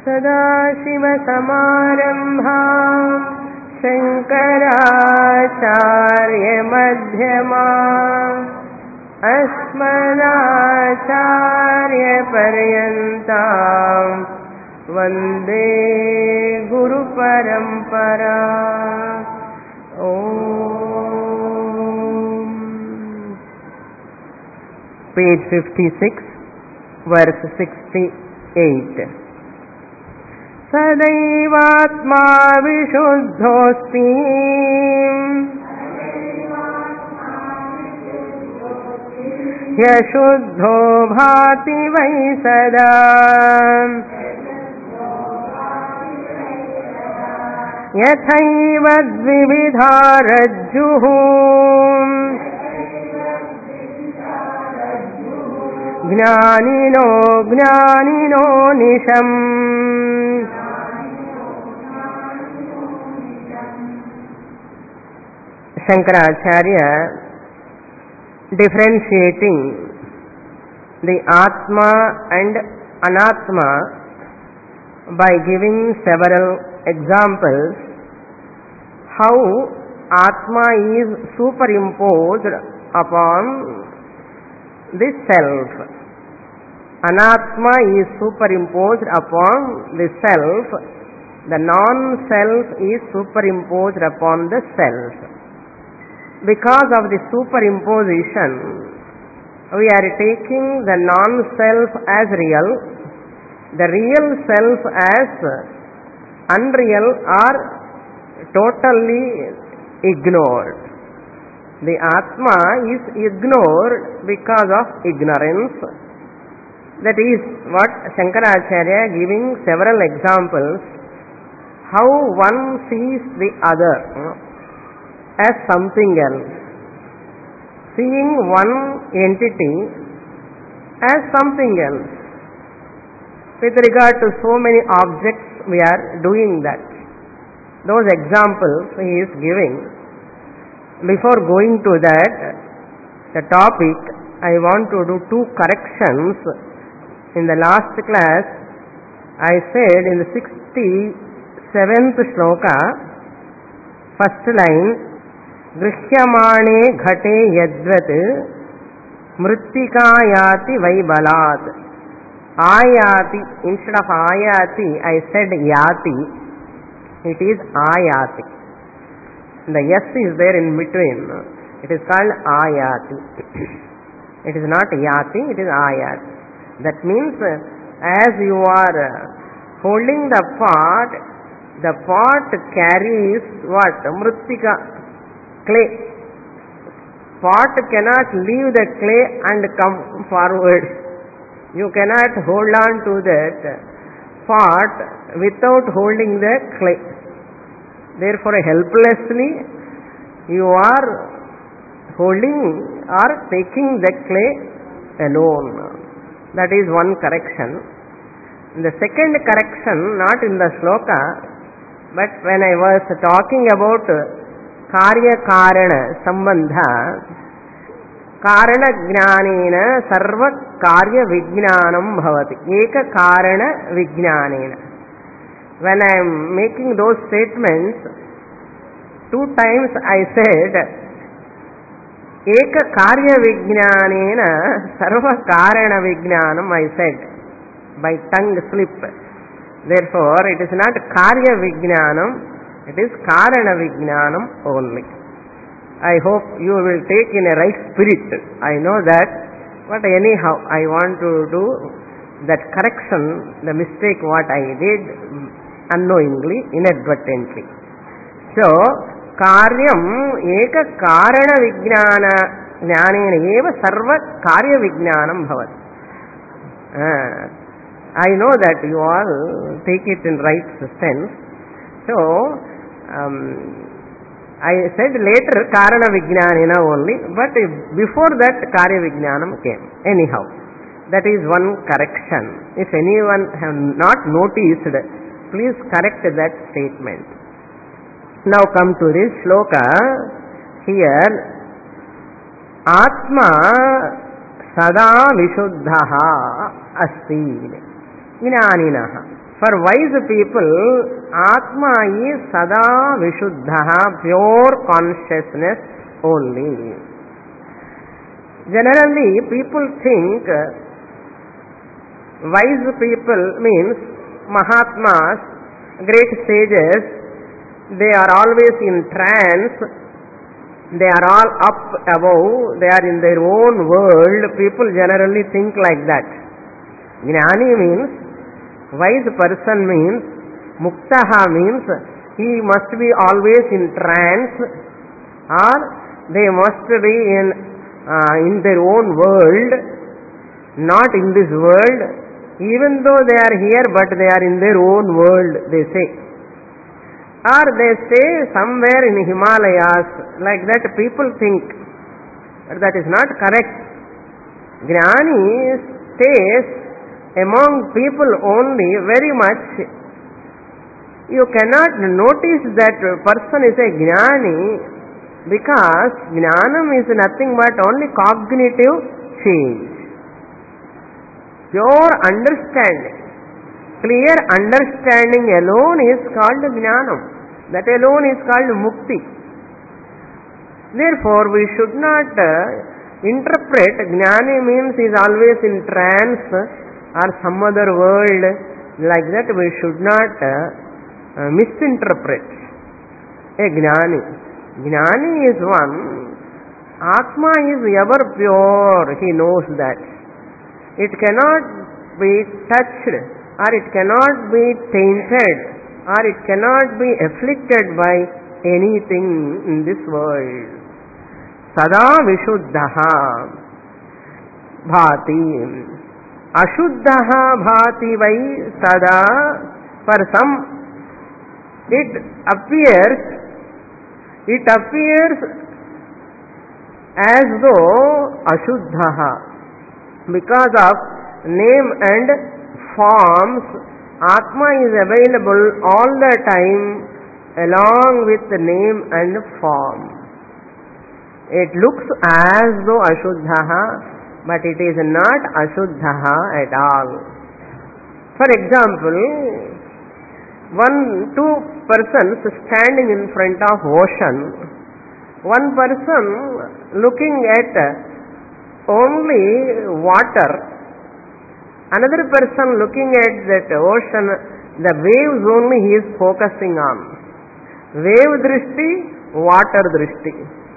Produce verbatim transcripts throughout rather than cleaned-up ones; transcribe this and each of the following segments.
सदाशिवसमारम्भां शङ्कराचार्यमध्यमाम् अस्मदाचार्यपर्यन्तां वन्दे गुरुपरम्परा. Page fifty-six, verse sixty-eight. Sadaivatma vishuddhosti yashuddho bhati vai sada yathaiva dvividha rajjuhu ज्ञानिनो ज्ञानिनो निशम्. Shankaracharya differentiating the Atma and Anatma by giving several examples how Atma is superimposed upon the self. Anatma is superimposed upon the self. The non-self is superimposed upon the self. Because of the superimposition, we are taking the non-self as real, the real self as unreal or totally ignored. The Atma is ignored because of ignorance. That is what Shankaracharya giving several examples how one sees the other as something else. Seeing one entity as something else. With regard to so many objects, we are doing that. Those examples he is giving. Before going to that, the topic, I want to do two corrections. In the last class, I said in the sixty-seventh shloka, first line, Grishyamane ghate yadvat mrittikayati vaibalat. Ayati, instead of ayati, I said yati. It is ayati. The yes is there in between. It is called ayati. It is not yati, it is ayati. That means as you are holding the pot, the pot carries what? Mrittika, clay. Pot cannot leave the clay and come forward. You cannot hold on to that pot without holding the clay. Therefore, helplessly you are holding or taking the clay alone. That is one correction. The second correction, not in the shloka, but when I was talking about karya karana sambandha, karana jnanena sarva karya vijnanam bhavati. Eka karana vijnanena. When I am making those statements, two times I said, Eka karya vijnanena sarva karana vijnanam, I said, by tongue slip. Therefore, it is not karya vijnanam, it is karana vijnanam only. I hope you will take in a right spirit. I know that, but anyhow, I want to do that correction, the mistake what I did unknowingly, inadvertently. So, karyam eka karana vijnana jnanena eva sarva karya vijnanam bhavat. Uh, I know that you all take it in right sense. So, um, I said later karana vijnanena only, but before that karya vijnanam came. Anyhow, that is one correction. If anyone have not noticed, please correct that statement. Now come to this shloka. Here, Atma sada vishuddhaha asti jnaninaha. For wise people, Atma is Sada Vishuddha, pure consciousness only. Generally, people think wise people means Mahatmas, great sages, they are always in trance, they are all up above, they are in their own world. People generally think like that. Jnani means, wise person means, Muktaha means, he must be always in trance, or they must be in, uh, in their own world, not in this world, even though they are here, but they are in their own world, they say. Or they stay somewhere in Himalayas, like that people think. But that is not correct. Jnani stays among people only very much. You cannot notice that person is a Jnani because Jnanam is nothing but only cognitive change. Pure understanding, clear understanding alone is called Jnanam. That alone is called Mukti. Therefore, we should not uh, interpret Jnani means he is always in trance or some other world. Like that, we should not uh, uh, misinterpret a Jnani. Jnani is one. Atma is ever pure. He knows that. It cannot be touched, or it cannot be tainted, or it cannot be afflicted by anything in this world. Sada Vishuddha Bhati. Ashuddha Bhati vai Sada. For some it appears, it appears as though Ashuddha, because of name and forms, Atma is available all the time along with the name and form. It looks as though Ashuddha, but it is not Ashuddha at all. For example, one, two persons standing in front of ocean, one person looking at only water, another person looking at that ocean, the waves only he is focusing on. Wave drishti, water drishti.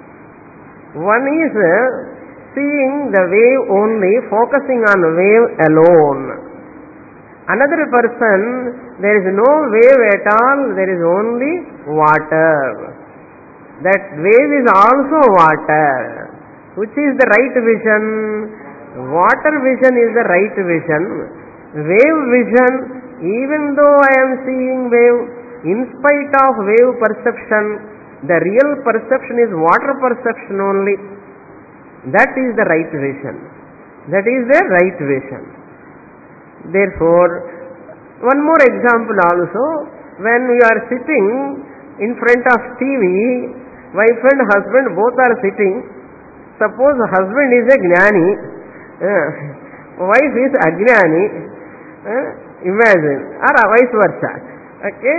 One is seeing the wave only, focusing on wave alone. Another person, there is no wave at all, there is only water. That wave is also water. Which is the right vision? Water vision is the right vision. Wave vision, even though I am seeing wave, in spite of wave perception, the real perception is water perception only. That is the right vision. That is the right vision. Therefore, one more example also, when we are sitting in front of T V, wife and husband both are sitting. Suppose husband is a Jnani, uh, wife is Ajnani, uh, imagine, or vice versa. Okay?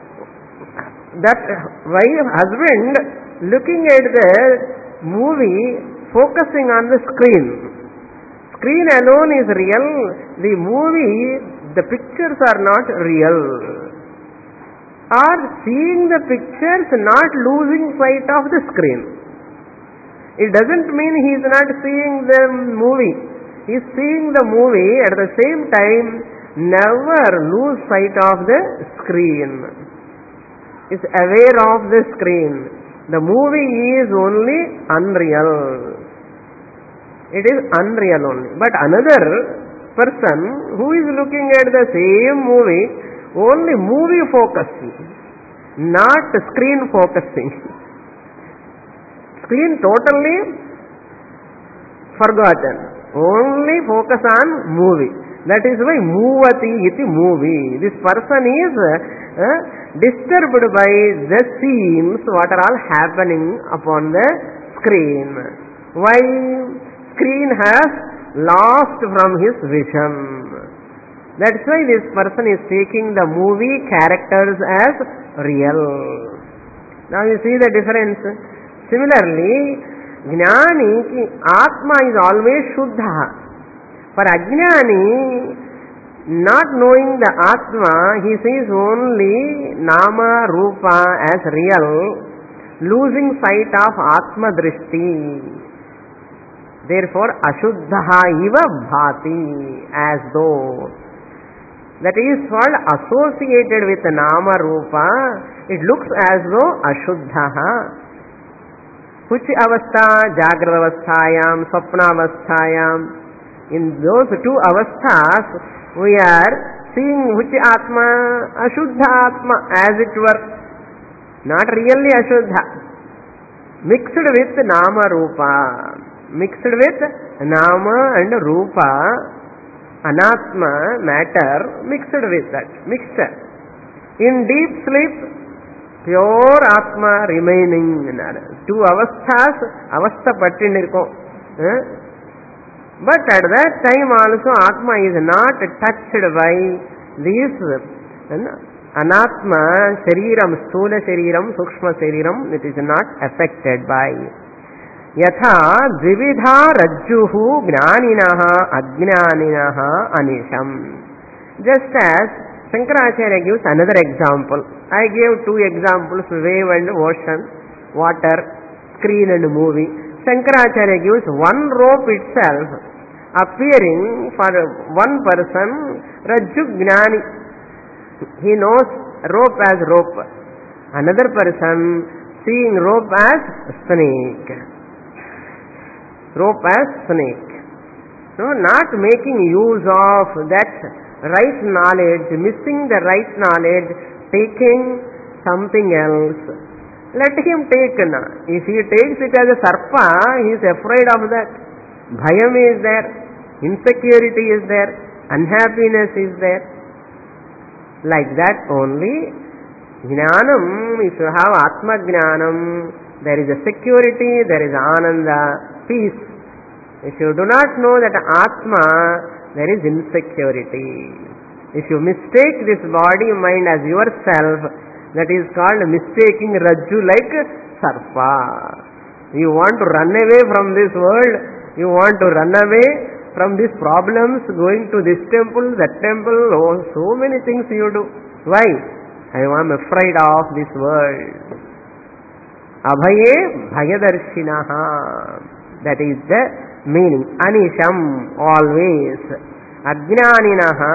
That wife, husband looking at the movie, focusing on the screen. Screen alone is real, the movie, the pictures are not real. Or seeing the pictures, not losing sight of the screen. It doesn't mean he is not seeing the movie. He is seeing the movie, at the same time never lose sight of the screen. Is aware of the screen. The movie is only unreal. It is unreal only. But another person who is looking at the same movie, only movie focusing, not screen focusing. Screen totally forgotten. Only focus on movie. That is why movati iti movie. This person is uh, disturbed by the scenes what are all happening upon the screen. Why? Screen has lost from his vision. That's why this person is taking the movie characters as real. Now you see the difference. Similarly, Jnani ki Atma is always Shuddha. For Ajnani, not knowing the Atma, he sees only Nama, Rupa as real, losing sight of Atma Drishti. Therefore, Ashuddha iva bhati, as though. That is called associated with Nama Rupa. It looks as though Ashuddha. Which avastha? Jagrata avasthayam, Swapna avasthayam. In those two avasthas, we are seeing which Atma? Ashuddha Atma, as it were. Not really Ashuddha. Mixed with Nama Rupa. Mixed with Nama and Rupa. Anatma, matter, mixed with that. Mixture. In deep sleep, pure Atma remaining. Two avasthas, avastha pattindirko. But at that time also Atma is not touched by these Anatma, Shariram, Sthula Shariram, Sukshma Shariram, it is not affected by. Yatha dvividha rajjuhu jnaninaha ajnaninaha anisham. Just as Shankaracharya gives another example. I gave two examples, wave and ocean, water, screen and movie. Shankaracharya gives one rope itself appearing for one person, Rajju Gnani. He knows rope as rope. Another person seeing rope as snake. Rope as snake. So, not making use of that right knowledge, missing the right knowledge, taking something else. Let him take. If he takes it as a sarpa, he is afraid of that. Bhayam is there, insecurity is there, unhappiness is there. Like that only, Jnanam, if you have Atma Jnanam, there is a security, there is Ananda, peace. If you do not know that Atma, there is insecurity. If you mistake this body, mind as yourself, that is called mistaking Rajju like Sarpa. You want to run away from this world, you want to run away from these problems, going to this temple, that temple, oh, so many things you do. Why? I am afraid of this world. Abhaye bhayadarshinaha. That is the meaning. Anisham, always. Ajnaninaha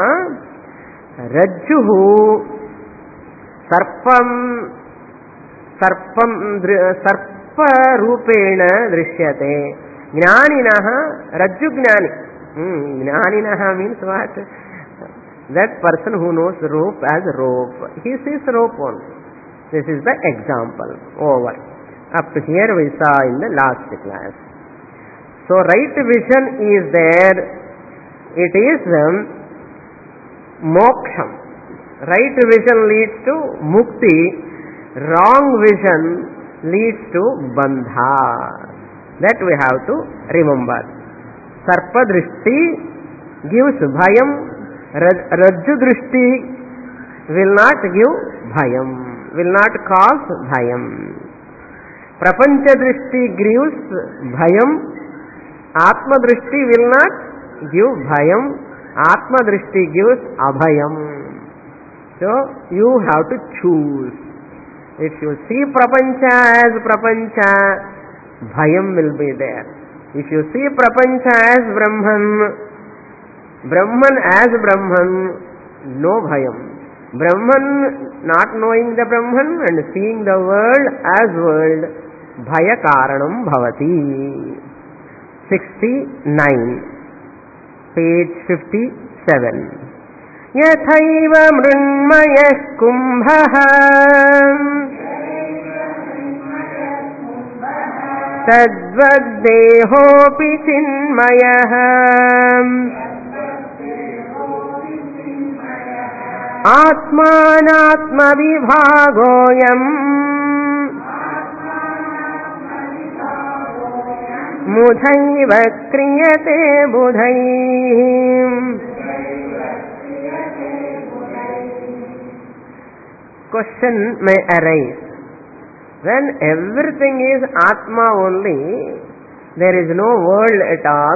rajjuhu sarpam sarpam sarpa rupena drishyate. Jnaninaha rajju gnani. Hmm, jnaninaha means what? That person who knows rope as rope. He sees rope only. This is the example. Over. Up to here we saw in the last class. So right vision is there. It is um, moksham. Right vision leads to mukti. Wrong vision leads to bandha. That we have to remember. Sarpa drishti gives bhayam. Rajju drishti will not give bhayam, will not cause bhayam. Prapancha drishti gives bhayam. Atma drishti will not give bhayam. Atma drishti gives abhayam. So you have to choose. If you see prapancha as prapancha, bhayam will be there. If you see prapancha as Brahman, Brahman as Brahman, no bhayam. Brahman not knowing the Brahman and seeing the world as world, bhaya karanam bhavati. sixty-nine, page fifty-seven. Yathaiva mrunmayah kumbhaha tadvaddehopi chinmayah atmanatma vibhagoyam mudhaiva kriyate budhaih question may arise. When everything is Atma only, there is no world at all.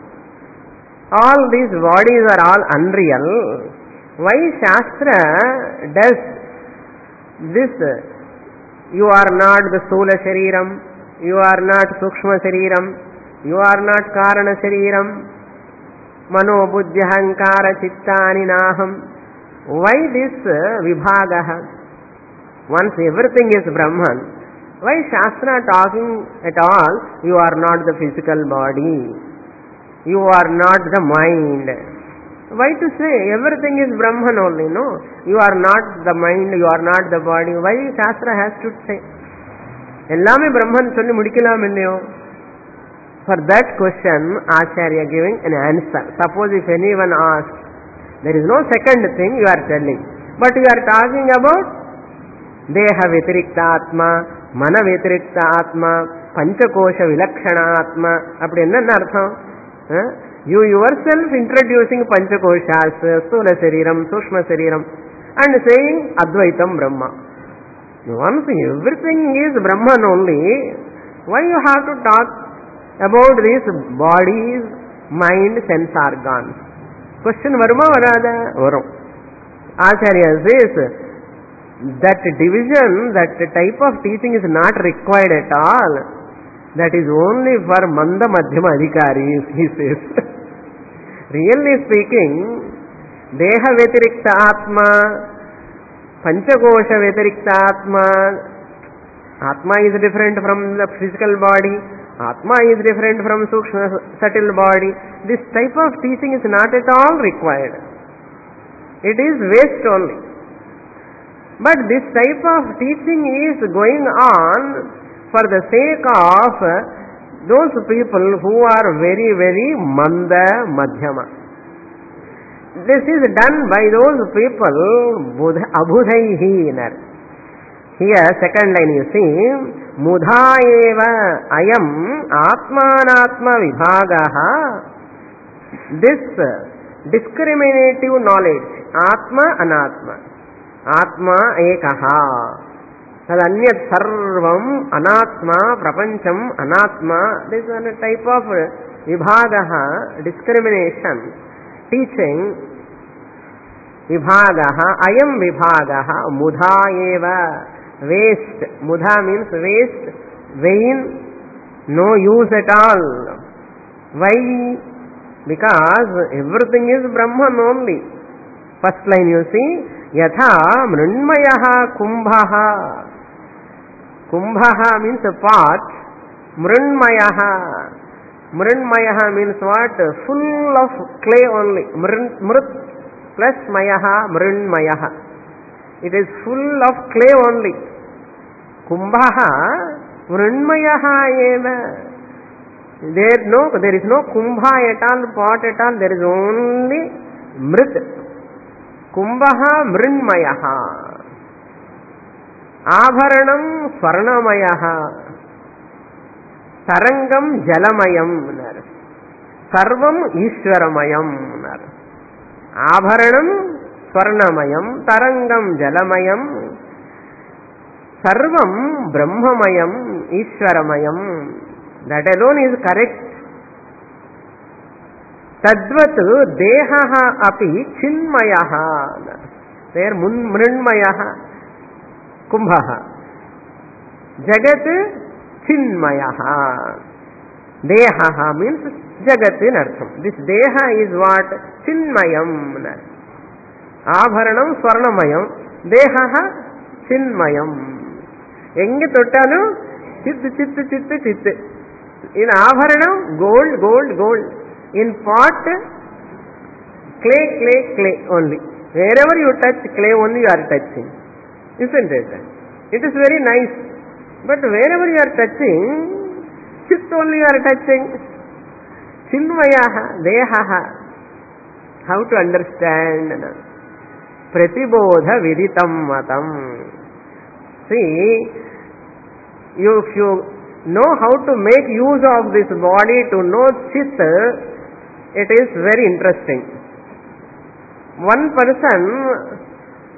All these bodies are all unreal. Why Shastra does this? You are not the Sthula Shariram, you are not Sukshma Shariram, you are not Karana Shariram, Mano Buddhya Hankara Chittani Naham. Why this Vibhagaha? Once everything is Brahman, why Shastra talking at all? You are not the physical body, you are not the mind. Why to say everything is Brahman only? No, you are not the mind, you are not the body. Why Shastra has to say Ellame Brahman solli mudikalam illiyo? For that question Acharya giving an answer. Suppose if anyone asks, there is no second thing you are telling, but you are talking about Deha Vetirikta Atma, Mana Vetirikta Atma, Panchakosha Vilakshana Atma. Appadi enna artham? You yourself introducing Panchakoshas, Sthula Shariram, Sukshma Shariram, and saying Advaitam Brahma. Once everything is Brahman only, why you have to talk about these bodies, mind, sense organs? Question varma varada? Varum. Acharya says that division, that type of teaching is not required at all. That is only for Manda Madhyama Adhikaris, he says. Really speaking, Deha Vetirikta Atma, Panchakosha Vetirikta Atma, Atma is different from the physical body, Atma is different from Sukshma, subtle body. This type of teaching is not at all required. It is waste only. But this type of teaching is going on for the sake of those people who are very, very Manda Madhyama. This is done by those people, Abhudhaihi. Here, second line you see, Mudha eva ayam atmanatma vibhagaha. This discriminative knowledge, Atma, Anatma. Atma ekaha. Tadanyat sarvam anatma prapancham anatma. This is a type of vibhagaha, discrimination, teaching. Vibhagaha, ayam vibhagaha, mudha eva. Waste. Mudha means waste, vain, no use at all. Why? Because everything is Brahman only. First line you see, yatha mrunmayaha kumbhaha. Kumbhaha means a pot, mrunmayaha. Mrunmayaha means what? Full of clay only. Mrut plus mayaha, mrunmayaha. It is full of clay only. Kumbhaha mrunmayaha eva. There no, there is no kumbha at all, pot at all. There is only mrit. Kumbhaha mrunmayaha. Abharanam swarnamayaha. Tarangam jalamayam. Sarvam ishwaramayam. Abharanam Swarnamayam, Tarangam Jalamayam, Sarvam Brahmamayam, Ishwaramayam. That alone is correct. Tadvat Dehaha api Chinmayaha. There Mrunmayaha, Kumbhaha. Jagat Chinmayaha. Dehaha means Jagat in Artham. This Deha is what? Chinmayam. Abharanam swarnamayam, dehaha chinmayam. Engi tottalu chit chit chit chit. In abharanam gold, gold, gold. In pot clay, clay, clay only. Wherever you touch clay only you are touching. Isn't it? It is very nice. But wherever you are touching, chit only you are touching. Chinmayaha, dehaha. How to understand? Pratibodha viditam matam. See, you, if you know how to make use of this body to know chit, it is very interesting. One person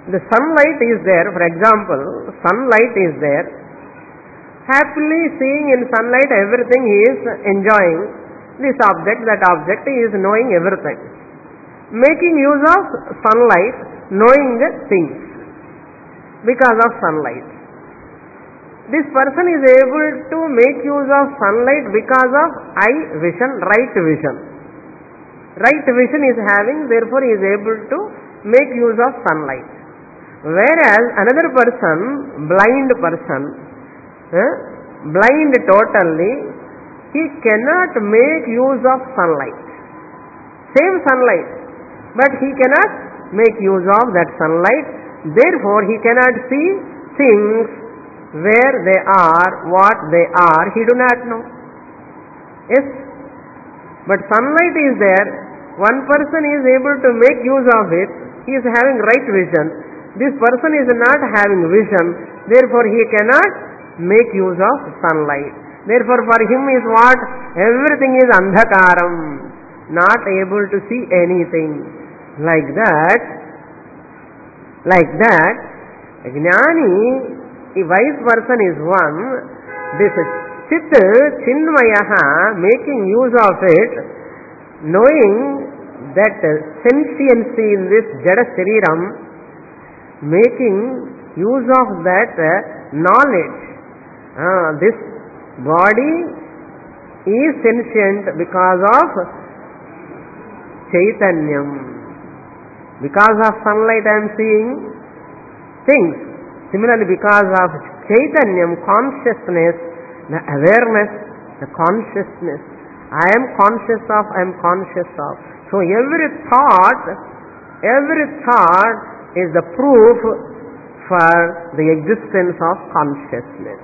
The sunlight is there, for example, sunlight is there. Happily seeing in sunlight everything he is enjoying. This object, that object, he is knowing everything. Making use of sunlight, knowing the things because of sunlight. This person is able to make use of sunlight because of eye vision, right vision. Right vision is having, therefore he is able to make use of sunlight. Whereas another person, blind person, eh, blind totally, he cannot make use of sunlight. Same sunlight, but he cannot make use of that sunlight. Therefore, he cannot see things where they are, what they are, he do not know. Yes? But sunlight is there, one person is able to make use of it, he is having right vision. This person is not having vision, therefore he cannot make use of sunlight. Therefore for him is what? Everything is andhakaram, not able to see anything. Like that, like that, Jnani, a wise person is one, this Chit, Chinmayaha, making use of it, knowing that sentiency in this Jada Shariram, making use of that knowledge. Uh, this body is sentient because of Chaitanyam. Because of sunlight I am seeing things. Similarly, because of Chaitanyam, consciousness, the awareness, the consciousness, I am conscious of, I am conscious of. So every thought, every thought is the proof for the existence of consciousness.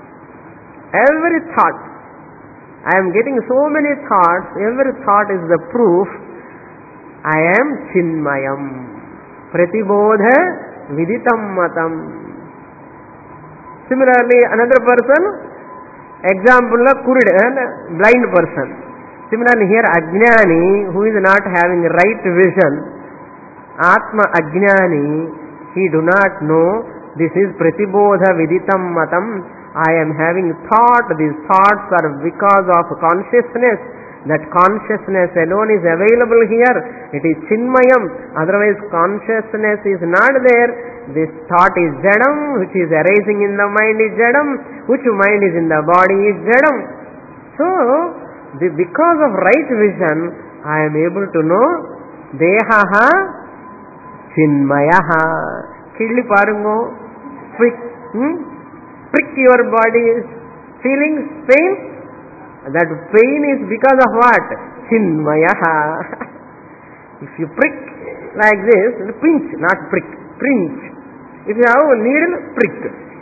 Every thought, I am getting so many thoughts, every thought is the proof I am Chinmayam. Pratibodha Viditam Matam. Similarly, another person, example of Kurid, blind person. Similarly, here Ajnani, who is not having right vision, Atma Ajnani, he do not know this is Pratibodha Viditam Matam. I am having thought, these thoughts are because of consciousness. That consciousness alone is available here. It is Chinmayam. Otherwise consciousness is not there. This thought is Jadam, which is arising in the mind is Jadam, which mind is in the body is Jadam. So, the, because of right vision, I am able to know Dehaha Chinmayaha. Kidli parungo, prick, hmm? prick your body, feeling pain. That pain is because of what? Chinmayaha. If you prick like this, pinch, not prick, pinch. If you have a needle, prick.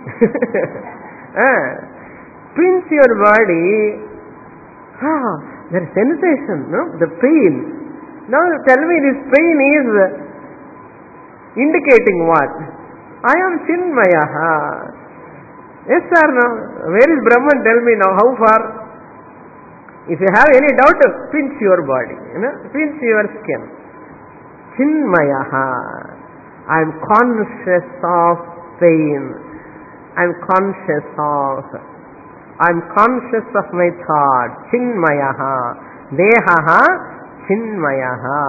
ah, pinch your body. Ah, there is sensation, no? The pain. Now tell me, this pain is indicating what? I am Chinmayaha. Yes or no? Where is Brahman? Tell me now, how far? If you have any doubt, pinch your body, you know, pinch your skin. Chinmayaha. I am conscious of pain. I am conscious of. I am conscious of my thought. Chinmayaha. Dehaha. Chinmayaha.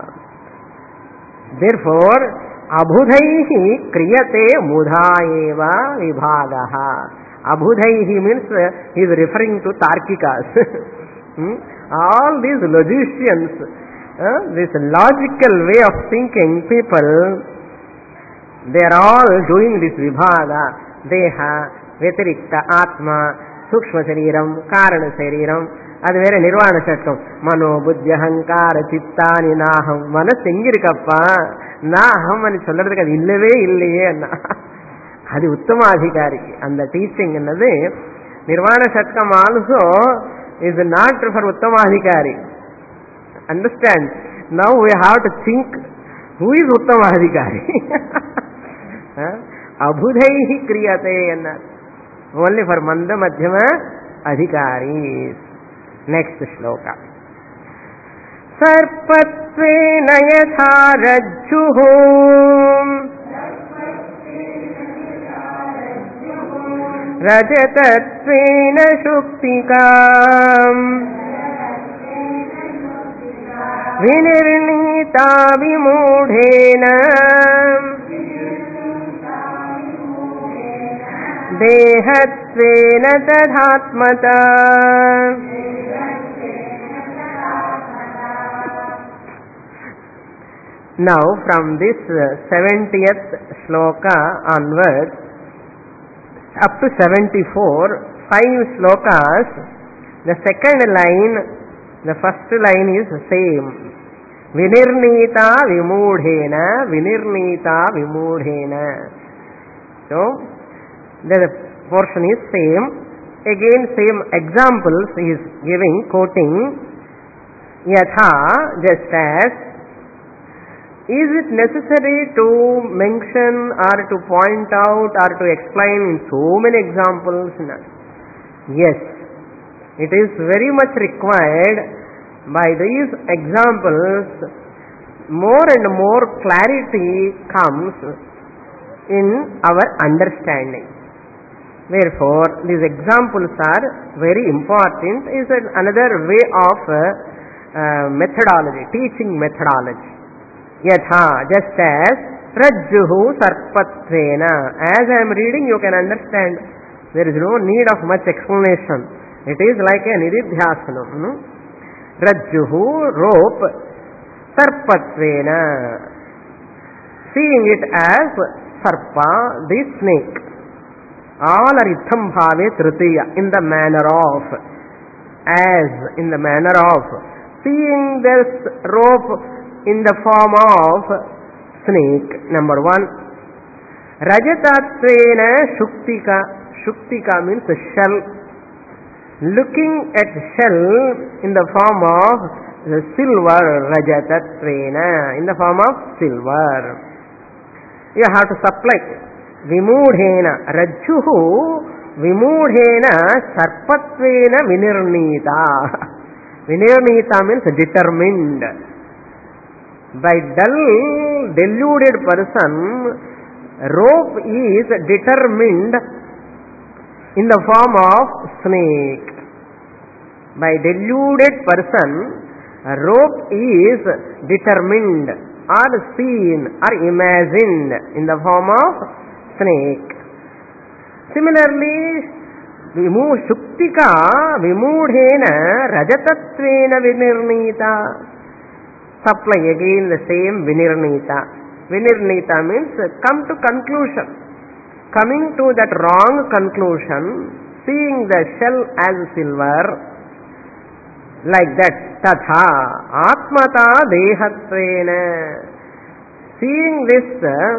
Therefore, abhudhaihi kriyate mudhaeva vibhagaha. Abhudhaihi means uh, he is referring to Tarkikas. Hmm? All these logicians, uh, this logical way of thinking people, they are all doing this vibhaga, deha, vetirikta, atma, sukshma shariram, karana shariram, அது வேற நிர்வாண சட்டம். மனோ புத்தி அகங்கார சித்தானி நாகம். மனசு எங்க இருக்கப்பா? நாகம் అని சொல்றதுக்கு அது இல்லவே இல்லையே அண்ணா. அது உத்தமாதிகாரிக்கு அந்த டீச்சிங் என்னது நிர்வாண சட்கம் also is not for Uttamadhikari. Understand? Now we have to think who is Uttamadhikari. Abhudhaihi kriyate. Only for Manda Madhyama Adhikaris. Next shloka. Sarpatvena yatha rajjuhu रजतत्वेन शुक्तिका विनिर्णीता विमूढेन देहत्वेन तदात्मता. Now from this seventieth shloka onwards up to seventy-four, five shlokas, the second line, the first line is same. Vinirnita vimudhena, vinirnita vimudhena. So the portion is same. Again same examples he is giving, quoting. Yatha, just as. Is it necessary to mention or to point out or to explain in so many examples? Yes, it is very much required. By these examples, more and more clarity comes in our understanding. Therefore, these examples are very important. Is another way of uh, uh, methodology, teaching methodology. Yatha, just as Rajjuhu Sarpatvena. As I am reading, you can understand. There is no need of much explanation. It is like a nididhyasanam. No? Rajjuhu, rope, Sarpatvena. Seeing it as Sarpa, the snake. All are itham bhave tritiya, in the manner of. As, in the manner of. Seeing this rope in the form of snake, number one. Rajatatvena shuktika. Shuktika means shell. Looking at shell in the form of the silver, Rajatatvena, in the form of silver. You have to supply. Vimudhena. Rajjuhu vimudhena sarpatvena vinirnita. Vinirnita means determined. By dull, deluded person, rope is determined in the form of snake. By deluded person, rope is determined or seen or imagined in the form of snake. Similarly, vimu shuktika vimudhena rajatatvena vinirnita. Supply again the same vinirnita. Vinirnita means come to conclusion. Coming to that wrong conclusion, seeing the shell as silver, like that. Tatha atmata dehatvena. Seeing this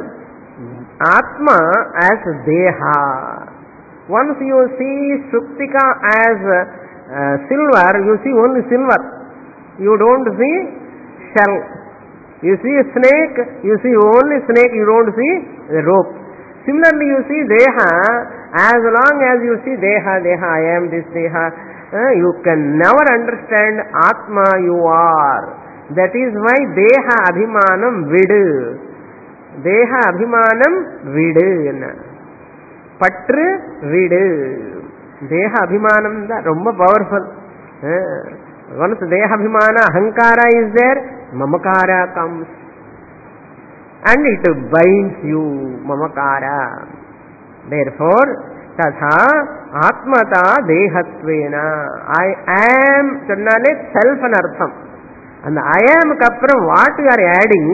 atma as deha. Once you see shuktika as uh, silver, you see only silver. You don't see shell. You see a snake, you see only snake, you don't see the rope. Similarly, you see deha, as long as you see deha, deha, I am this deha, uh, you can never understand atma you are. That is why deha abhimanam vidu. Deha abhimanam vidu. Patru vidu. Deha abhimanam da romba powerful. Uh, Once deha abhimana, ahankara is there, mamakara comes. And it binds you, mamakara. Therefore, tatha atmata dehatvena. I am, channale self anartham. And I am kapram, what you are adding,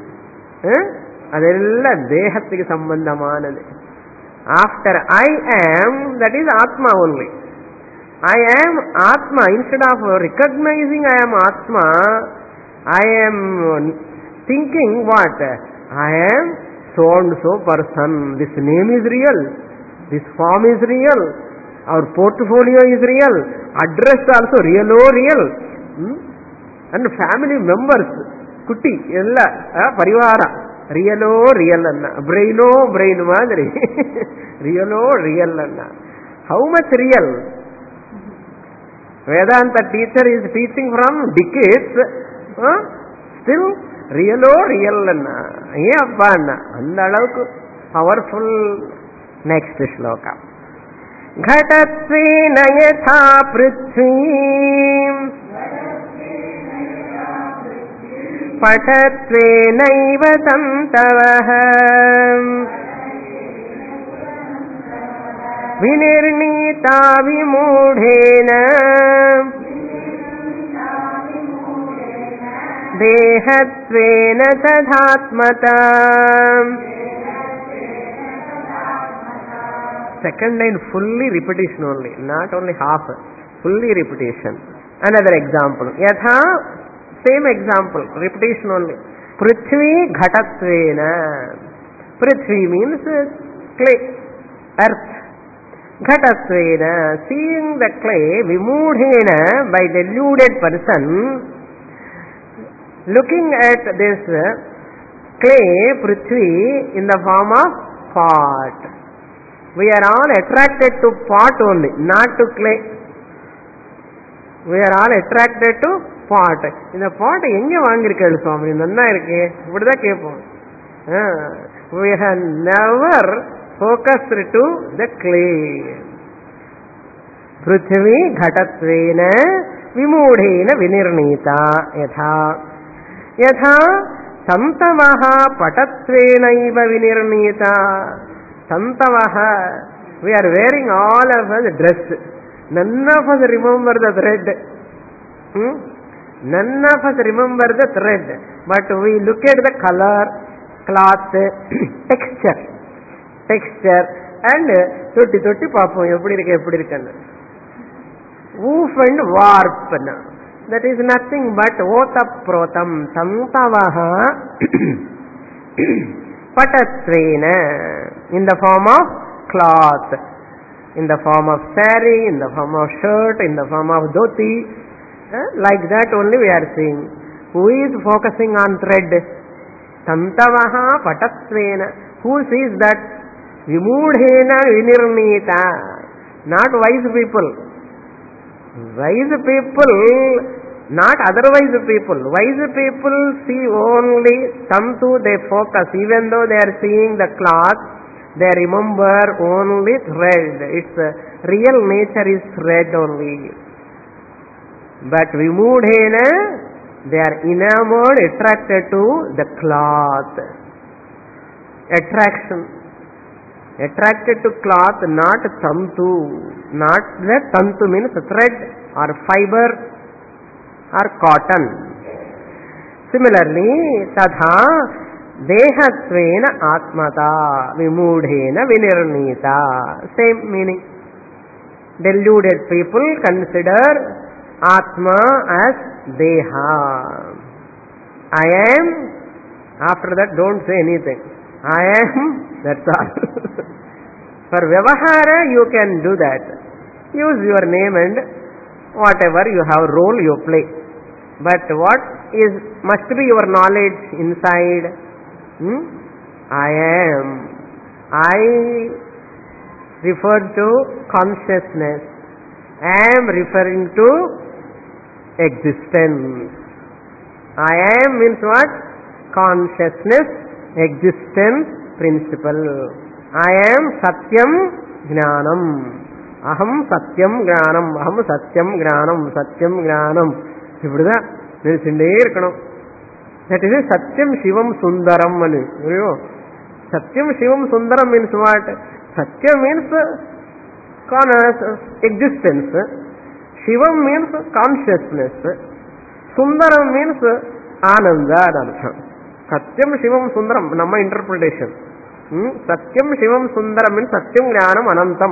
adella dehathiki sambandhamanade. After I am, that is atma only. I am Atma. Instead of recognizing I am Atma, I am thinking what? I am so and so person. This name is real. This form is real. Our portfolio is real. Address also real or real. Hmm? And family members, Kuti, ella, parivara, real or real anna. Brain o brain madri. Real or real anna. How much real? Vedanta teacher is teaching from decades, huh? Still real or real anna. Yeappa anna. And alavukku powerful. Next shloka. ఘటత్వేన యథా పృథ్వీ పటత్వేనైవ తంతవః వినిర్ణీతా విమూఢేన దేహత్వేన తథాత్మతా. Second line fully repetition only, not only half, fully repetition. Another example, yatha, same example, repetition only. Prithvi ghatatvena. Prithvi means clay, earth. Ghatatvena, seeing the clay, vimudhena, by deluded person, looking at this clay, Prithvi, in the form of pot. We are all attracted to pot only, not to clay. We are all attracted to pot. இந்த pot எங்க வாங்கிருக்கீங்க சுவாமி? நல்லா இருக்கு, இப்படிதான் கேட்போம். We have never focused to the clay. Prithvi ghatatvena vimudhena vinirnita yatha yatha santavaha patatvenaiva vinirnita. Santavaha, we are wearing all of us dress. None of us remember the thread. Hmm? None of us remember the thread. But we look at the color, cloth, texture. Texture and தொட்டி தொட்டி பார்ப்போம் எப்படி இருக்கு எப்படி இருக்குன்னு. Woof and warp. That is nothing but otaprotam. Santavaha patatvena, in the form of cloth, in the form of saree, in the form of shirt, in the form of dhoti, eh? Like that only we are seeing. Who is focusing on thread? Tantavaha patatvena. Who sees that? Vimudhena vinirnita. Not wise people. Wise people, not otherwise people. Wise people see only tantu, they focus. Even though they are seeing the cloth, they remember only thread. Its real nature is thread only. But vimudhena, they are enamored, attracted to the cloth. Attraction. Attracted to cloth, not tantu. Not that tantu means thread or fiber or cotton. Similarly, tadha dehatvena atmata vimudhena vinirnita. Same meaning. Deluded people consider atma as deha. I am, after that don't say anything. I am, that's all. For vyavahara you can do that. Use your name and whatever you have role you play. But what is must be your knowledge inside? Hmm? I am. I refer to consciousness. I am referring to existence. I am means what? Consciousness, existence, principle. I am Satyam Jnanam. Aham Satyam Jnanam. Aham Satyam Jnanam. Satyam Jnanam. இப்படிதான் நினைச்சுட்டே இருக்கணும். That is Satyam Shivam Sundaram. Satyam Shivam Sundaram means what? Satyam means existence. Shivam means consciousness. Sundaram means Ananda. Satyam Shivam Sundaram, Nama interpretation. Hmm? Satyam Shivam Sundaram means Satyam Jnanam Anantam.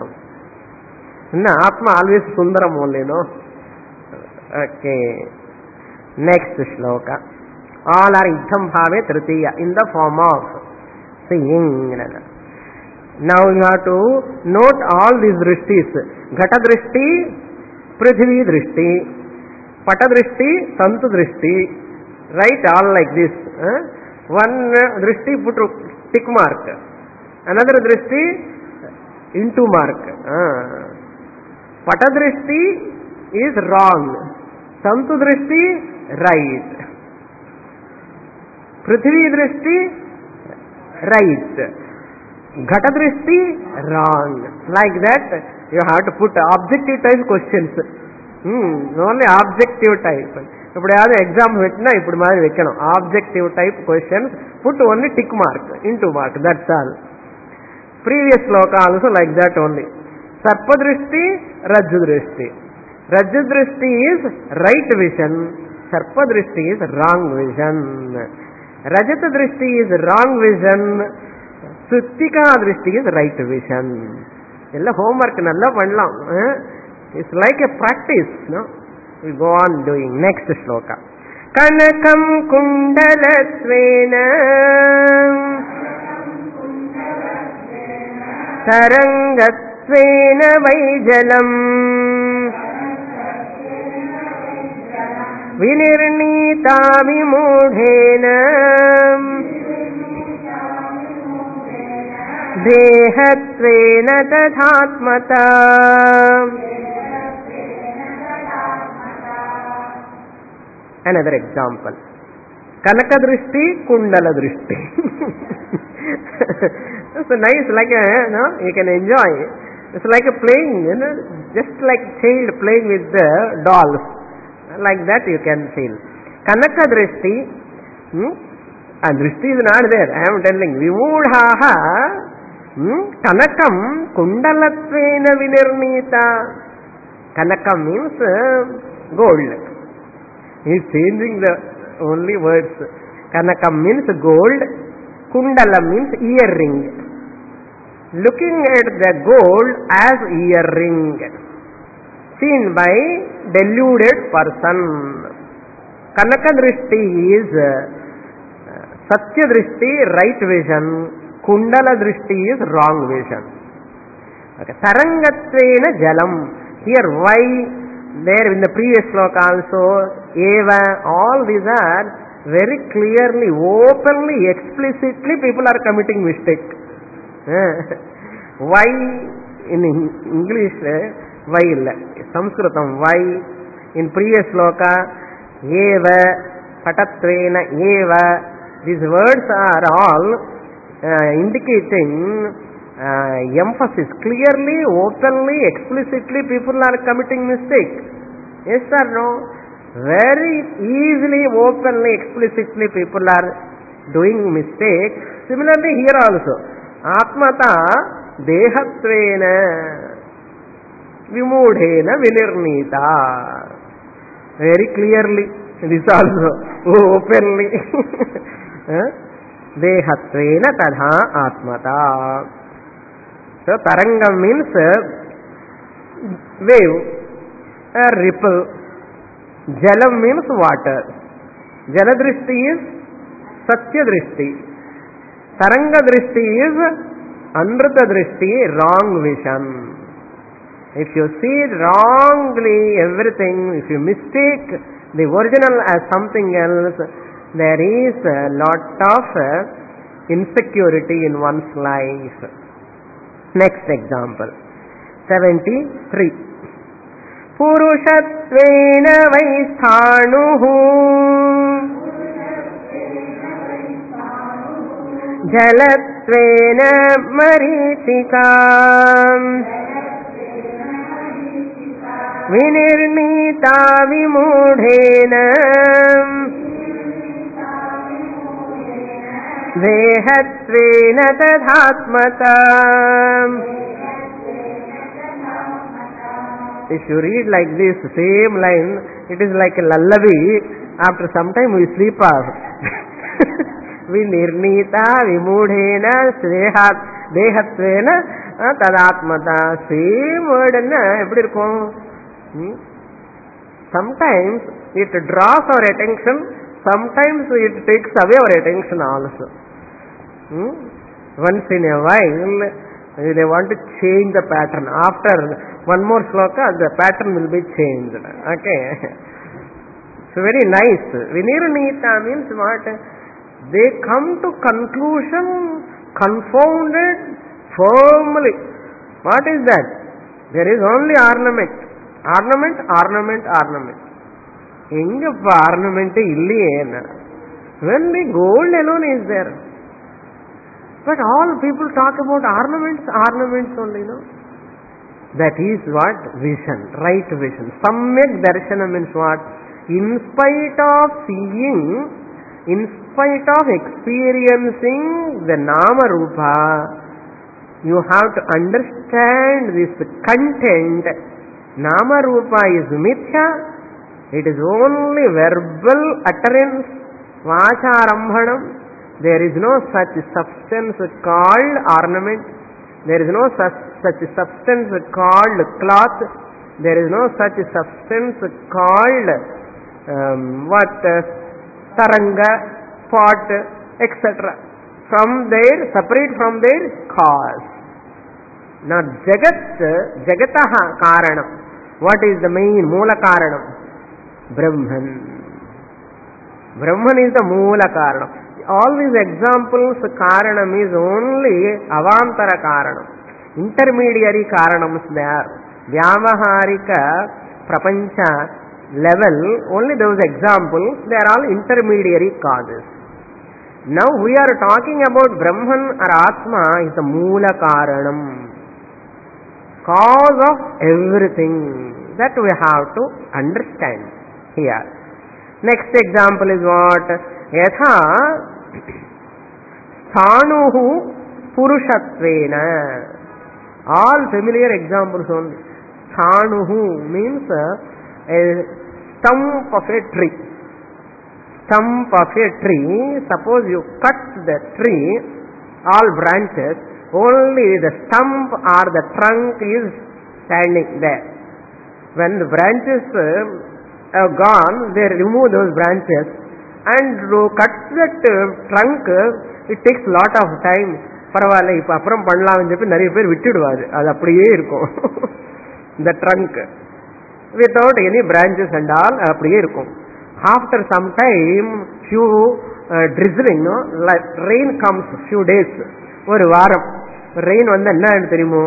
Atma always Sundaram only, no? Okay. Next shloka. All are idham bhave tritiya, in the form of seeing. Now you have to note all these drishtis. Ghata drishti, Prithvi drishti, Pata drishti, Tantu drishti. Write all like this. Huh? One uh, drishti put tick mark. Another drishti into mark. Uh. Pata drishti is wrong. Tantu drishti right. Prithvi drishti right. Ghata drishti, wrong. Like that, you have to put objective type questions. Hmm, only objective type. ఇప్పుడు ఏదో exam పెట్టినా ఇప్పుడు మాది వెక్కడం objective type questions put only tick mark into mark that's all. Previous shloka also like that only. సర్పదృష్టి రజ్జు దృష్టి. రజ్జు దృష్టి ఈజ్ రైట్ విజన్, సర్పదృష్టి ఈజ్ రాంగ్ విజన్. రజత దృష్టి ఈజ్ రాంగ్ విజన్, சுத்திகா திருஷ்டி இஸ் ரைட் விஷன். எல்லாம் ஹோம்ஒர்க் நல்லா பண்ணலாம். It's like a practice. We go on doing. Next shloka. Kanakam kundalatvena tarangatvena vaijalam vinirnita vimudhena देहत्वेन तथात्मता. Another example. Kanaka drishti, kundala drishti. It's a nice, like a, you know, you can enjoy. It's like a playing, you know, just like child playing with the dolls. Like that you can feel. Kanaka drishti, hmm? And drishti is not there. I am telling. Vimudhaha. Hmm? Kanakam kundalatvena vinirnita. Kanakam means uh, gold. He is changing the only words. Kanakam means gold. Kundala means earring. Looking at the gold as earring, seen by deluded person. Kanaka drishti is uh, Satya drishti, right vision. Kundala drishti is wrong vision. Okay. Tarangatvena jalam. Here why, there in the previous sloka also, eva, all these are very clearly, openly, explicitly people are committing mistake. Why in English, why illa. Sanskritam, why in previous sloka, eva, patatvena, eva, these words are all uh, indicating uh, emphasis. Clearly, openly, explicitly people are committing mistake. Yes or no? Very easily, openly, explicitly people are doing mistake. Similarly here also. Atmata dehatvena vimudhena vinirnita. Very clearly. This also openly. Dehatvena tadha atmata. So tarangam means wave, a ripple. Jalam means water. Jala drishti is satya drishti. Taranga drishti is anrita drishti, wrong vision. If you see wrongly everything, if you mistake the original as something else, there is a lot of insecurity in one's life. Next example. seventy-three. Purushatvena vaisthanuhu jalatvena marichikam vinirnita vimudhena dehatvena tadhatmata. If you read like this, same line, it is like a lullaby. After some time we sleep off. Vinirnita vimudhena dehat dehatvena tadatmata. Same word enna eppadi irukum. Sometimes it draws our attention, sometimes it takes away our attention also. Hmm? Once in a while they want to change the pattern. After one more sloka, the pattern will be changed. Okay. So very nice. Vinirnita means what? They come to conclusion confounded firmly. What is that? There is only ornament. Ornament, ornament, ornament. Engappa ornament illiye. Only gold alone is there. But all people talk about ornaments, ornaments only, no? That is what? Vision, right vision. Samyak darshana means what? In spite of seeing, in spite of experiencing the nama rupa, you have to understand this content. Nama rupa is mithya. It is only verbal utterance, vacharambhanam. There is no such substance called ornament. There is no such, such substance called cloth. There is no such substance called um, what? Uh, taranga, pot, et cetera. From there, separate from their cause. Now, Jagat, Jagataha Karanam. What is the main Moola Karanam? Brahman. Brahman is the Moola Karanam. All these examples, Karanam is only Avantara Karanam. Intermediary Karanams there. Vyavaharika, Prapancha level, only those examples, they are all intermediary causes. Now we are talking about Brahman or Atma is the Moola Karanam. Cause of everything. That we have to understand here. Next example is what? Yatha Sthanuhu Purushatvena. All familiar examples only. Sthanuhu means a stump of a tree. Stump of a tree. Suppose you cut the tree, all branches, only the stump or the trunk is standing there. When the branches are gone, they remove those branches and to cut that trunk, it takes lot of time. பரவாயில்ல இப்ப அப்புறம் பண்ணலாம்னு சொல்லி நிறைய பேர் விட்டுடுவாரு. அது அப்படியே இருக்கும். The trunk without any branches and all அப்படியே இருக்கும். After some time, few uh, drizzling, no? Like rain comes few days, ஒரு வாரம் rain வந்தா என்ன தெரியுமோ,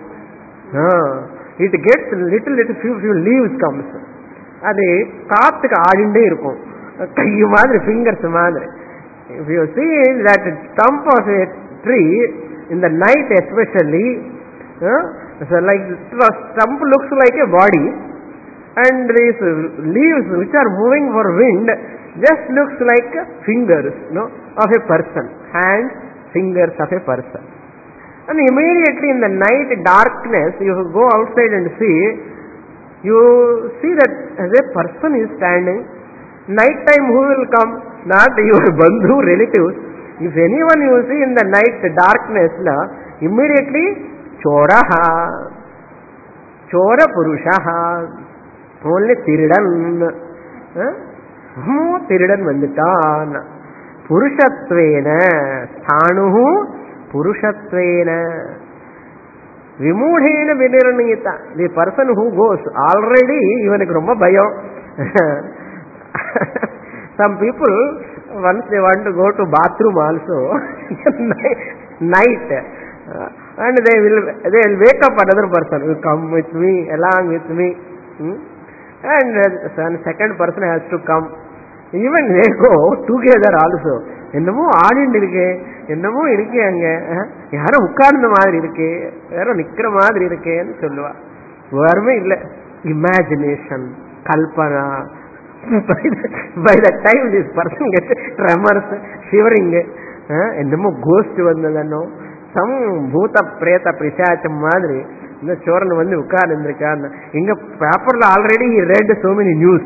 it gets little little few few leaves comes. அது காத்துக்கு ஆடிண்டே இருக்கும், கை மாதிரி ஃபிங்கர்ஸ் மாதிரி. If you see that stump of a tree in the night especially, uh, so like the stump looks like a body, and these leaves which are moving for wind just looks like fingers, no, of a person, hands, fingers of a person. And immediately in the night darkness, you go outside and see, you see that as a person is standing. Night time who will come? Not your bandhu, relatives. If anyone you see in the night darkness, na, immediately choraha, chora purushaha, only tiridan, hmm, tiridan vanditan, purushatvena, sthanuhu purushatvena, vimudhena vinirnita. The person who goes already, even a grumma bhayo. Some people, once they want to go to bathroom also, night, uh, and they will they will wake up another person, will come with me, along with me, hmm? and uh, second person has to come. Even they go together also. என்னமோ ஆடிண்டு இருக்கு, என்னமோ இருக்கு, அங்க யாரோ உட்கார்ந்த மாதிரி இருக்கு, யாரோ நிக்கிற மாதிரி இருக்கேன்னு சொல்லுவா. வேறுமே இல்லை, இமேஜினேஷன், கல்பனா. By the, by the time this person gets tremors, shivering, என்னமோ கோஸ்ட் வந்ததோ, சம் பூத பிரேத பிசாச்சம் மாதிரி இந்த சோரன் வந்து உட்கார்ந்துருக்கான்னு. இங்க பேப்பர்ல already read so many news,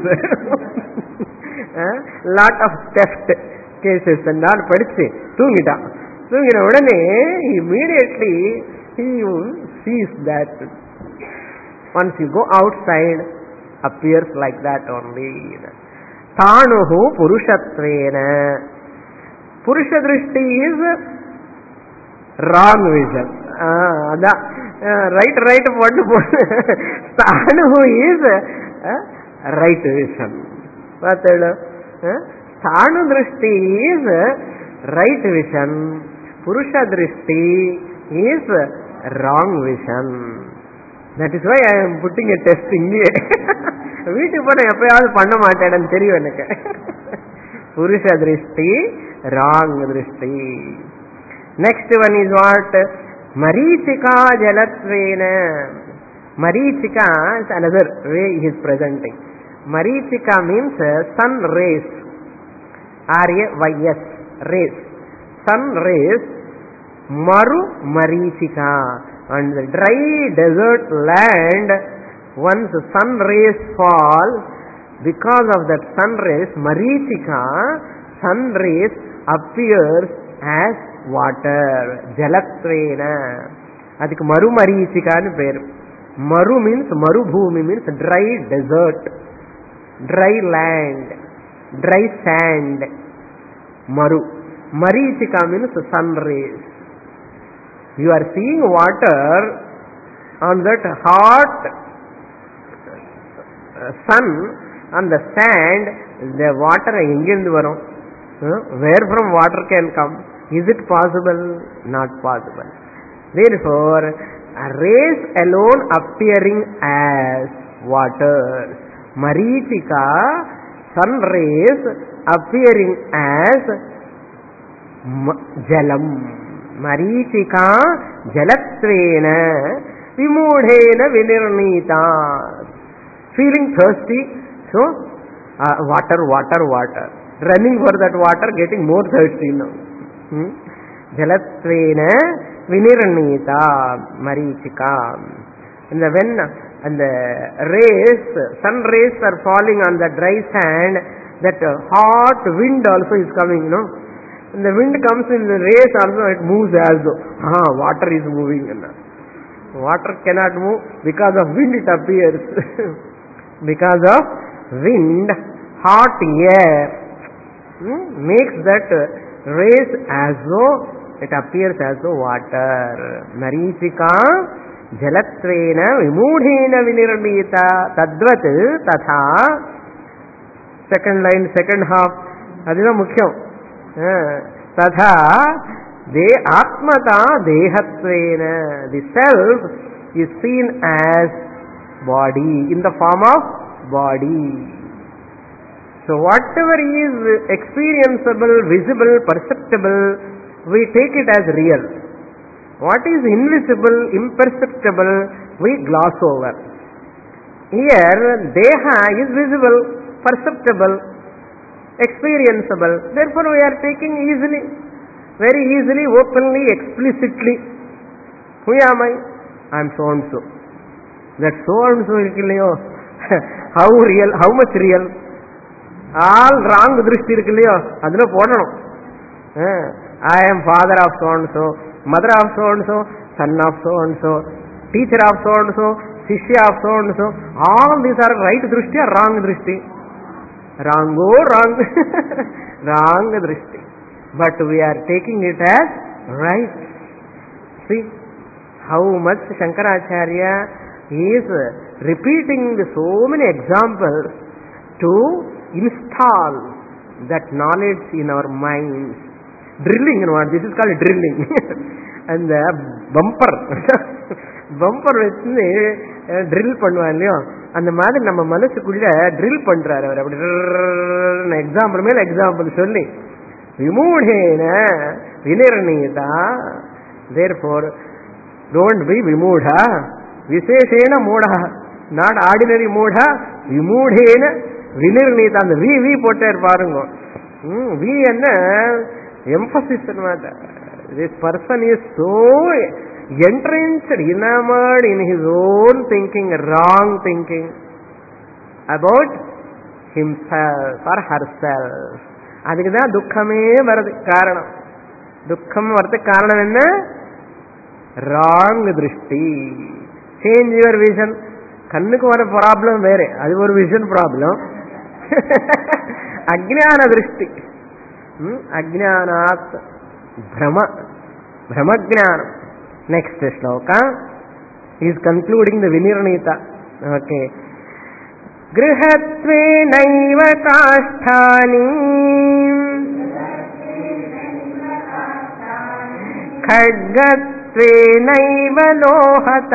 lot of theft cases and all படிச்சு தூங்கிட்டான். தூங்கின உடனே immediately he sees that once you go outside, appears like that only. Tanuhu purushatvena. Purusha drishti is wrong vision. Ah, that uh, right, right. What? Tanuhu is uh, right vision. What? Tanu drishti is right vision. Purusha drishti is wrong vision. That is why I am putting a test in here. வீட்டுக்கு போன எப்பயாவது பண்ண மாட்டேன்னு தெரியும் எனக்கு. புருஷ திருஷ்டி, wrong திருஷ்டி. Next one is what? Marichika jalatvena. Marichika is another way he is presenting. Marichika means sun rays. R A Y S, rays. Sun rays. Maru Marichika. On the dry desert land, once sun rays fall, because of that sun rays, Marichika, sun rays appears as water. Jalatvena. Adhik Maru Marichika ani peru. Maru means Marubhumi means dry desert, dry land, dry sand. Maru. Marichika means sun rays. You are seeing water on that hot sun, on the sand. The water engindu varum. Where from water can come? Is it possible? Not possible. Therefore, rays alone appearing as water. Marichika, sun rays appearing as jalam. Marichika jalatvena vimudhena vinirnita. Feeling thirsty, so uh, water, water, water. Running for that water, getting more thirsty now. Hmm? Jalatvena vinirnita Marichika. And the, when and the rays, sun rays are falling on the dry sand, that uh, hot wind also is coming, you know. When the wind comes in the rays also, it moves as though, ah, water is moving. Water cannot move, because of wind it appears. Because of wind, hot air hmm, makes that rays as though it appears as though water. Marichika jalatvena vimudhena vinirnita tadvat tatha. Second line, second half, adina mukhyam. Tatha de atmata dehatvena. The self is seen as body, in the form of body. So whatever is experienceable, visible, perceptible, we take it as real. What is invisible, imperceptible, we gloss over. Here, deha is visible, perceptible, experienceable. Therefore, we are taking easily, very easily, openly, explicitly. Who am I? I am so and so. That so and so is how real, how much real? All wrong drishti irukliyo, adula podanum. I am father of so and so, mother of so and so, son of so and so, teacher of so and so, shishya of so and so. All these are right drishti or wrong drishti? Wrongo wrong. Wrong drishti. But we are taking it as right. See how much Shankaracharya is repeating so many examples to install that knowledge in our minds. Drilling, you know what? This is called drilling. And the bumper, bumper வச்சு drill பண்ணுவாங்க இல்லையோ, அந்த மாதிரி நம்ம மனசுக்குள்ள drill பண்றாரு அவர். அப்படி example மேல எக்ஸாம்பிள் சொல்லி விமூடேன வினிர்ணீதா. Therefore, don't be விமூடா, விசேஷேன மூடா, நாட் ஆர்டினரி மூடா, விமூடேன வினிர்ணீதா. அந்த வி வி போட்டார் பாருங்க. வி என்ன emphasis anamata. This person is so entrenched, enamored in his own thinking, wrong thinking about himself or herself. அதுக்குதான் துக்கமே வருது காரணம். துக்கம் வரதுக்கு காரணம் என்ன? ராங் திருஷ்டி. Change your vision. கண்ணுக்கு வர ப்ராப்ளம் வேற, அது ஒரு விஷன் ப்ராப்ளம். அஜ்ஞான திருஷ்டி. అజ్ఞానాత్ భ్రమ భ్రమజ్ఞానం. Next shloka is concluding the వినిర్ణీత. ఓకే. గృహత్వేనైవ కాష్ఠాని ఖడ్గత్వేనైవ లోహత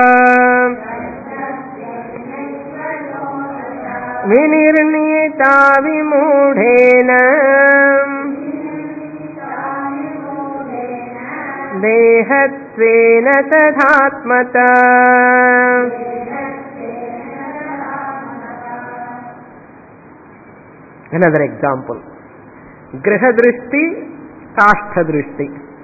వినిర్ణీతా విమూఢేన देहत्वेन तथात्मता. Another example. Grihadrishti, Kashtadrishti.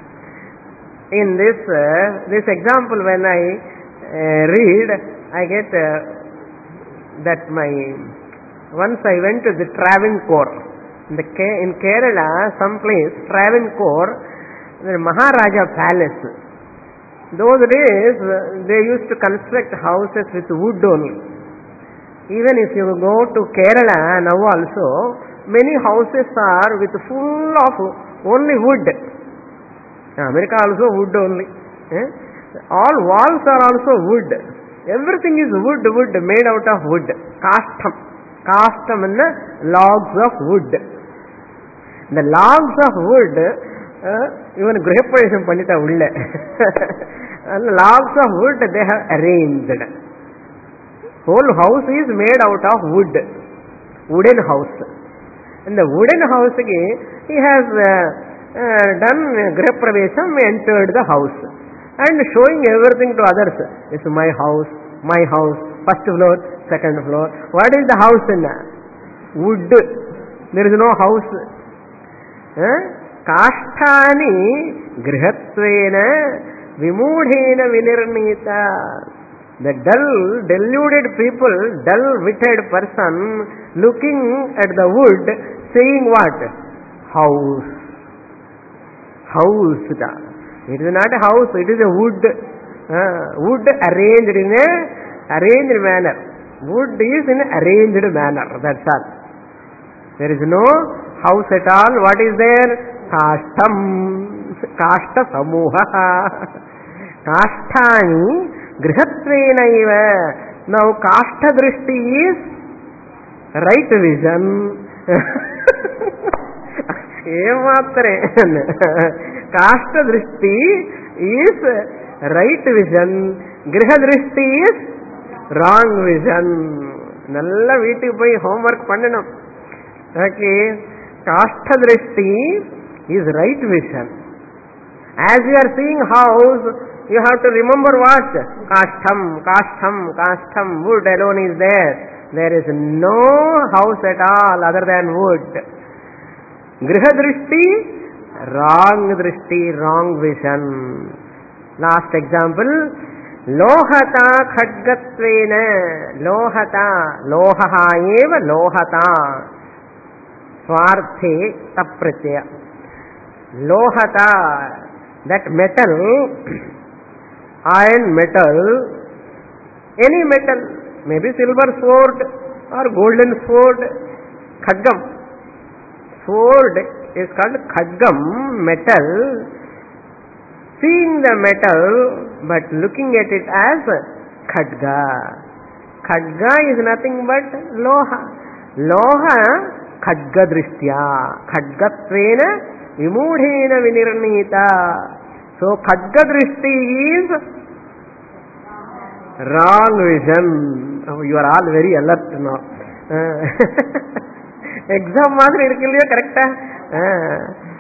In this uh, this example, when I uh, read, I get uh, that my once I went to the Travancore in, the, in Kerala, someplace Travancore, the Maharaja Palace. Those days uh, they used to construct houses with wood only. Even if you go to Kerala now also, many houses are with full of only wood. America also wood only. Eh? All walls are also wood. Everything is wood, wood, made out of wood. Kashtam. Kashtam and logs of wood. The logs of wood, uh, even Grihaprayasam Pandita ulle. And logs of wood they have arranged. Whole house is made out of wood. Wooden house. In the wooden house, he has uh, uh, done Grihapravesam, entered the house. And showing everything to others. This is my house, my house, first floor, second floor. What is the house in? Wood. There is no house. Eh? Kashtani grihatvena vimudhena vinirnita. The dull, deluded people, dull-witted person looking at the wood, saying what? House. House. It is not a house, it is a wood. Uh, wood arranged in a arranged manner. Wood is in a arranged manner, that's all. There is no house at all. What is there? Kashtam. Kashta samuha. Kashtani Grihatvena. Now Kashta Drishti is right vision. Ematre. Kashta Drishti is right vision. Griha Drishti is wrong vision. Nalla veetu pai homework pandanam. Okay. Kashta Drishti is right vision. As you are seeing house, you have to remember what? Kashtam, Kashtam, Kashtam, wood alone is there. There is no house at all other than wood. Griha Drishti, wrong Drishti, wrong vision. Last example, Lohata Khadgatvena. Lohata, Lohaha eva Lohata. Swarthe Tapratyaya. Lohata, that metal, iron metal, any metal, maybe silver sword or golden sword, khadgam. Sword is called khadgam, metal. Seeing the metal but looking at it as khadga. Khadga is nothing but loha. Loha khadga drishtya. Khadgatvena vimudhena vinirnita. So khadga drishti is wrong vision. Oh, you are all very alert now. Uh, exam madri irukilliya correct ah.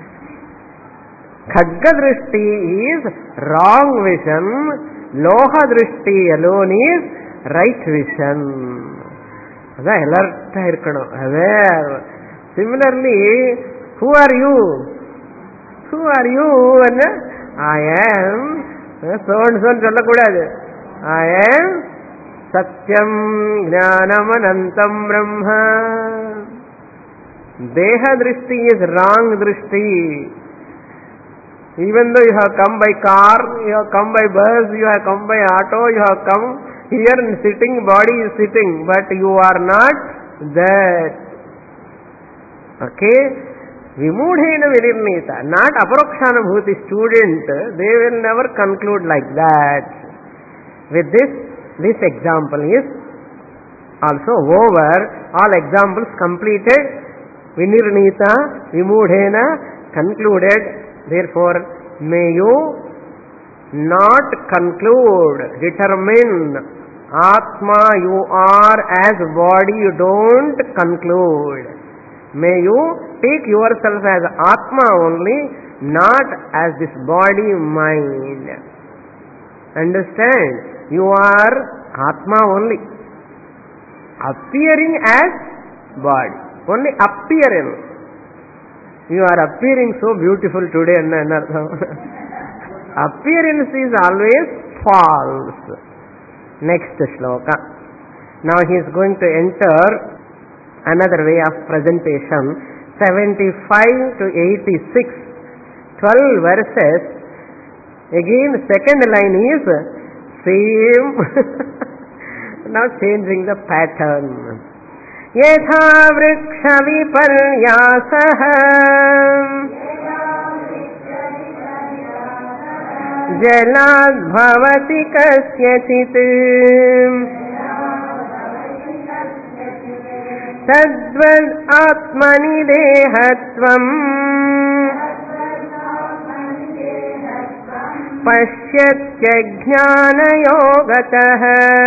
Khadga drishti is wrong vision. Loha drishti alone is right vision. Ada alert irukano. Aware. Similarly, who are you? Who are you? And I am so and so sollakudadu. I am Satyam Jnanam Anantam Brahma. Deha Drishti is wrong Drishti. Even though you have come by car, you have come by bus, you have come by auto, you have come here and sitting, body is sitting, but you are not that. Okay? Vimudhena virirnita, not aparokshanabhuti student, they will never conclude like that. With this, this example is also over. All examples completed. Vinirnita, vimudhena, concluded. Therefore, may you not conclude, determine Atma you are as body, you don't conclude. May you take yourself as Atma only not as this body mind. Understand? You are Atma only, appearing as body, only appearance. You are appearing so beautiful today, and appearance is always false. Next shloka. Now he is going to enter another way of presentation, seventy-five to eighty-six, twelve verses. Again second line is same. Now changing the pattern. Yatha vriksha viparyasah jalad bhavati kasyachit tadvad atmani dehatvam pashyatya jnana yogatah.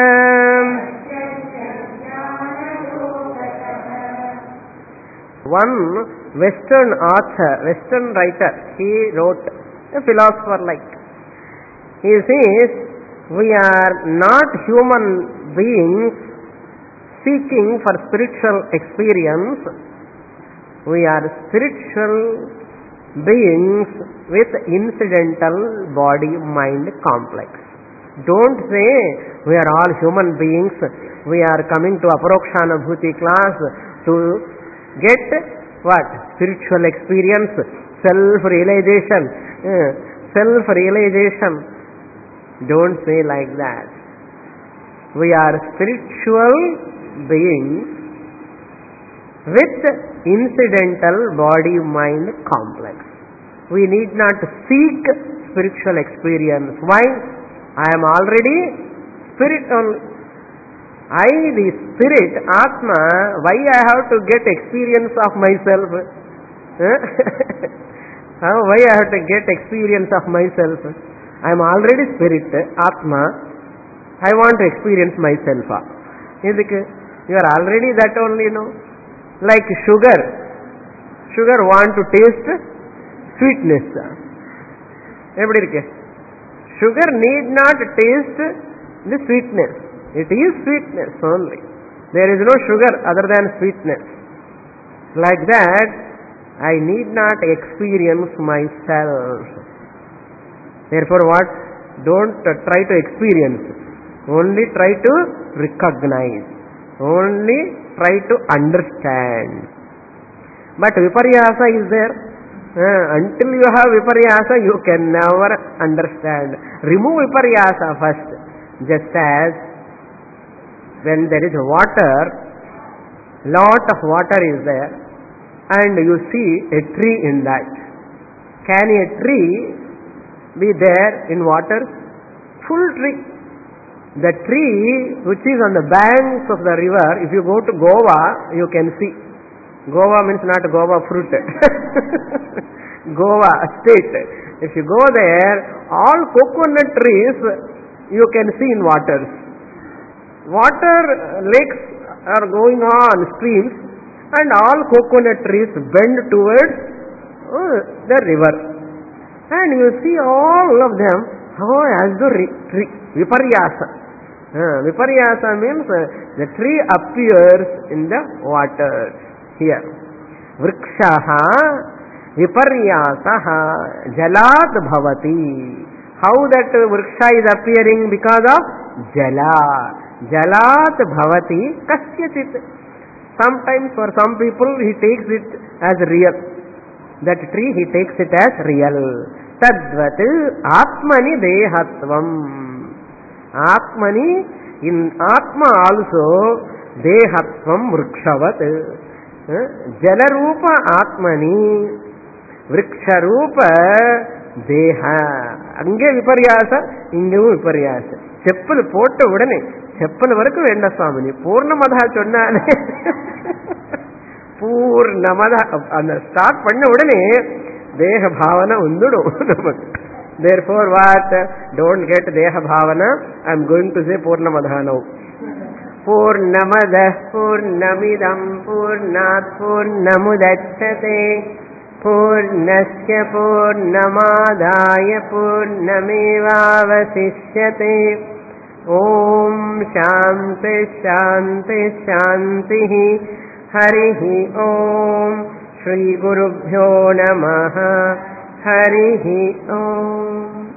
One Western author, Western writer, he wrote, a philosopher like, he says, we are not human beings seeking for spiritual experience, we are spiritual beings with incidental body-mind complex. Don't say we are all human beings, we are coming to Aparokshanabhuti class to get what? Spiritual experience, self-realization, uh, self-realization. Don't say like that. We are spiritual beings with incidental body-mind complex. We need not seek spiritual experience. Why? I am already spirit only. I, the spirit, Atma, why I have to get experience of myself? Why I have to get experience of myself? I am already spirit, Atma. I want to experience myself. You are already that only, no? Like sugar. Sugar want to taste sweetness. Sugar need not taste the sweetness. It is sweetness only. There is no sugar other than sweetness. Like that, I need not experience myself. Therefore what? Don't try to experience. Only try to recognize. Only try to understand. But viparyasa is there. Uh, until you have viparyasa, you can never understand. Remove viparyasa first. Just as when there is water, lot of water is there, and you see a tree in that. Can a tree be there in water? Full tree. The tree which is on the banks of the river, if you go to Goa, you can see. Goa means not Goa fruit. Goa state. If you go there, all coconut trees you can see in waters. Water lakes are going on, streams, and all coconut trees bend towards uh, the river. And you see all of them, oh, as the tree, viparyasa. Uh, viparyasa means uh, the tree appears in the water here. Vrikshaha viparyasaha jalat bhavati. How that uh, vriksha is appearing? Because of jala. Jalat bhavati kasyachit. Sometimes for some people he takes it as real. That tree he takes it as real. Tadvat atmani dehatvam. Atmani, in Atma also dehatvam vrikshavat. Jalarupa atmani vriksharupa deha. Ange viparyasa, inge viparyasa. చెప్పులు పోట ఉడనే చెప్పుల వరకు వెండ స్వామిని పూర్ణమద சொன்னாலே పూర్ణమద அந்த start பண்ண உடனே దేహ భావన ఉందుడు நமக்கு. Therefore what? Don't get deha bhavana. I am going to say Purnamada now. Purnamada Purnamidam Purnat Purnamudachyate పూర్ణస్య పూర్ణమాదాయ పూర్ణమేవావశిష్యతే. ఓం శాంతి శాంతి శాంతి. హరి ఓం. శ్రీ గురుభ్యో నమః. హరి ఓం.